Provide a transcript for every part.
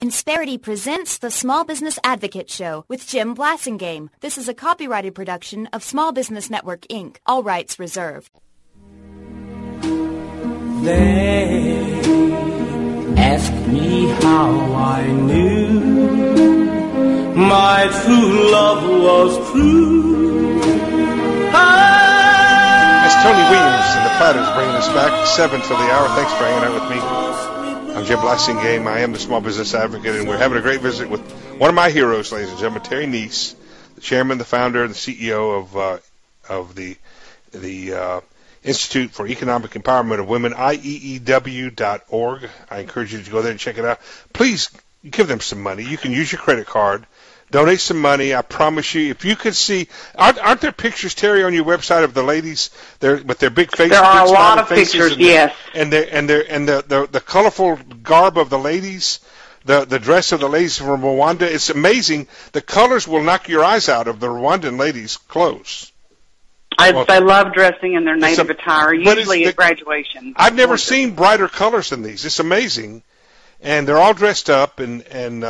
Insperity presents the Small Business Advocate Show with Jim Blasingame. This is a copyrighted production of Small Business Network, Inc. All rights reserved. They asked me how I knew my true love was true. It's Tony Williams and the Platters bringing us back 7 till the hour. Thanks for hanging out with me. I'm Jim Blasingame. I am the Small Business Advocate, and we're having a great visit with one of my heroes, ladies and gentlemen, Terry Neese, the chairman, the founder, and the CEO of the Institute for Economic Empowerment of Women, IEEW.org. I encourage you to go there and check it out. Please give them some money. You can use your credit card. Donate some money. I promise you, if you could see, aren't there pictures, Terry, on your website of the ladies with their big faces? There are a lot of pictures, yes. And the colorful garb of the ladies, the dress of the ladies from Rwanda. It's amazing. The colors will knock your eyes out of the Rwandan ladies' clothes. I love dressing in their native attire, usually at graduation. I've never seen brighter colors than these. It's amazing, and they're all dressed up, and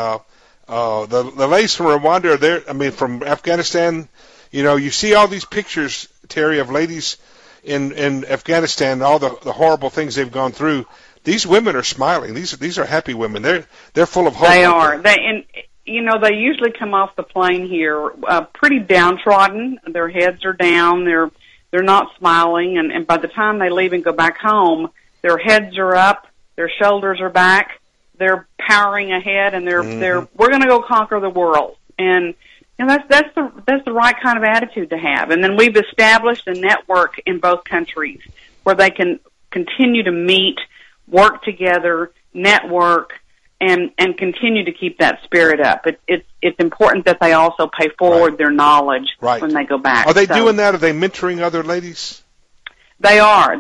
the ladies from Rwanda are there. I mean, from Afghanistan. You know, you see all these pictures, Terry, of ladies in Afghanistan, all the horrible things they've gone through. These women are smiling. These are happy women. They're full of hope. They are. They usually come off the plane here pretty downtrodden. Their heads are down. They're not smiling, and by the time they leave and go back home, their heads are up, their shoulders are back. They're powering ahead, and we're going to go conquer the world. And that's the right kind of attitude to have. And then we've established a network in both countries where they can continue to meet, work together, network, and continue to keep that spirit up. It's important that they also pay forward their knowledge when they go back. Are they doing that? Are they mentoring other ladies? They are.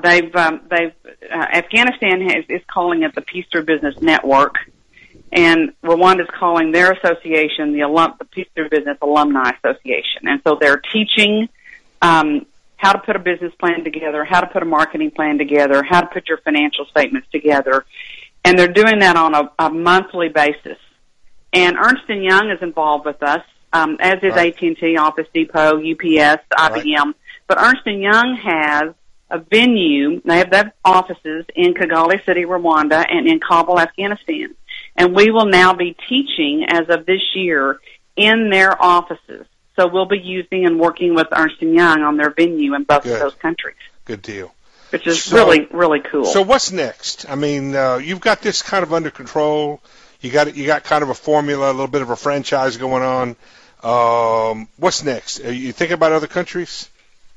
Afghanistan is calling it the Peace Through Business Network, and Rwanda is calling their association the Peace Through Business Alumni Association. And so they're teaching how to put a business plan together, how to put a marketing plan together, how to put your financial statements together, and they're doing that on a monthly basis. And Ernst & Young is involved with us, as is AT&T, Office Depot, UPS, IBM. But Ernst & Young has a venue. They have offices in Kigali City, Rwanda, and in Kabul, Afghanistan. And we will now be teaching, as of this year, in their offices. So we'll be using and working with Ernst & Young on their venue in both of those countries. Good deal. Which is really, really cool. So what's next? I mean, you've got this kind of under control. You got kind of a formula, a little bit of a franchise going on. What's next? Are you thinking about other countries?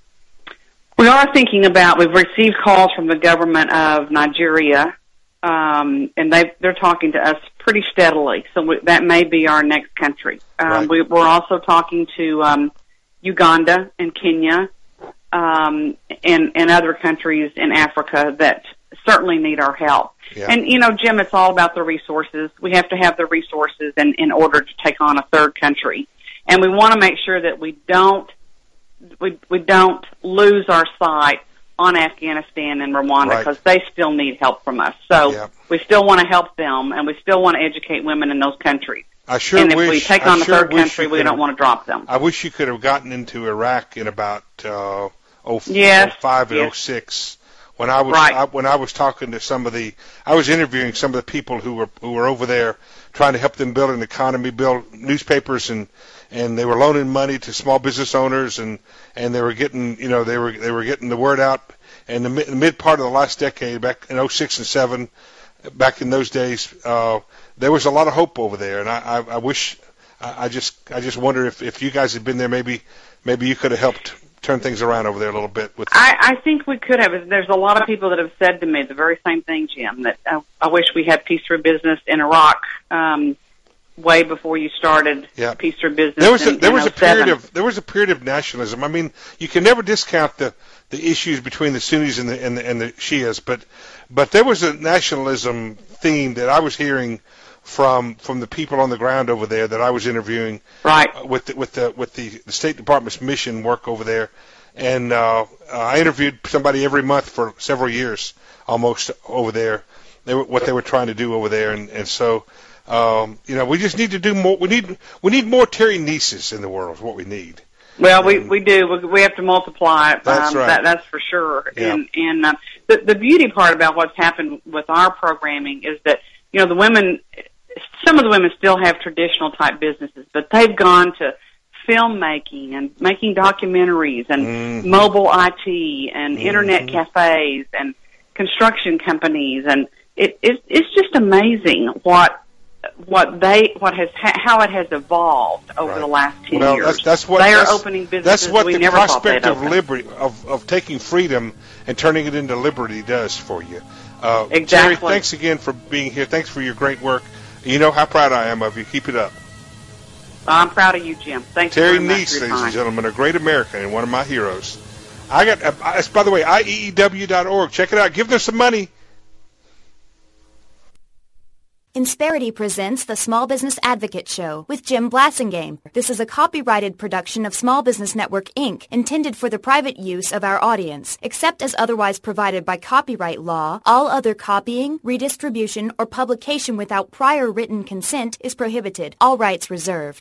We are thinking about. We've received calls from the government of Nigeria, and they're talking to us pretty steadily. So that may be our next country. We're also talking to Uganda and Kenya, and other countries in Africa that certainly need our help. Yeah. And Jim, it's all about the resources. We have to have the resources in order to take on a third country, and we want to make sure that we don't lose our sight on Afghanistan and Rwanda, because they still need help from us. So we still want to help them, and we still want to educate women in those countries. And if we take on a third country, we don't want to drop them. I wish you could have gotten into Iraq in about 05 and 06. When I was talking to I was interviewing some of the people who were over there trying to help them build an economy, build newspapers, and they were loaning money to small business owners, and they were getting they were getting the word out. And the mid part of the last decade, back in 06 and 07, back in those days, there was a lot of hope over there. And I wish, I just wonder if you guys had been there, maybe you could have helped turn things around over there a little bit. I think we could have. There's a lot of people that have said to me the very same thing, Jim, that I wish we had Peace Through Business in Iraq way before you started Peace Through Business. There was a period of nationalism. I mean, you can never discount the issues between the Sunnis and the Shias, but there was a nationalism theme that I was hearing from the people on the ground over there that I was interviewing, with the State Department's mission work over there, and I interviewed somebody every month for several years almost over there. What they were trying to do over there, and so We just need to do more. We need more Terry Nieces in the world. Is what we need. Well, we do. We have to multiply it. That's right. That's for sure. Yeah. And the beauty part about what's happened with our programming is that the women. Some of the women still have traditional type businesses, but they've gone to filmmaking and making documentaries and mobile IT and internet cafes and construction companies, and it's just amazing how it has evolved over the last 10 years. That's what they are opening businesses. That's what we the never prospect thought of liberty of taking freedom and turning it into liberty does for you. Exactly. Terry, thanks again for being here. Thanks for your great work. You know how proud I am of you. Keep it up. I'm proud of you, Jim. Thanks Terry very much Nice, for your ladies time. and gentlemen, a great American and one of my heroes. By the way, IEEW.org. Check it out. Give them some money. Insperity presents the Small Business Advocate Show with Jim Blasingame. This is a copyrighted production of Small Business Network, Inc., intended for the private use of our audience. Except as otherwise provided by copyright law, all other copying, redistribution, or publication without prior written consent is prohibited. All rights reserved.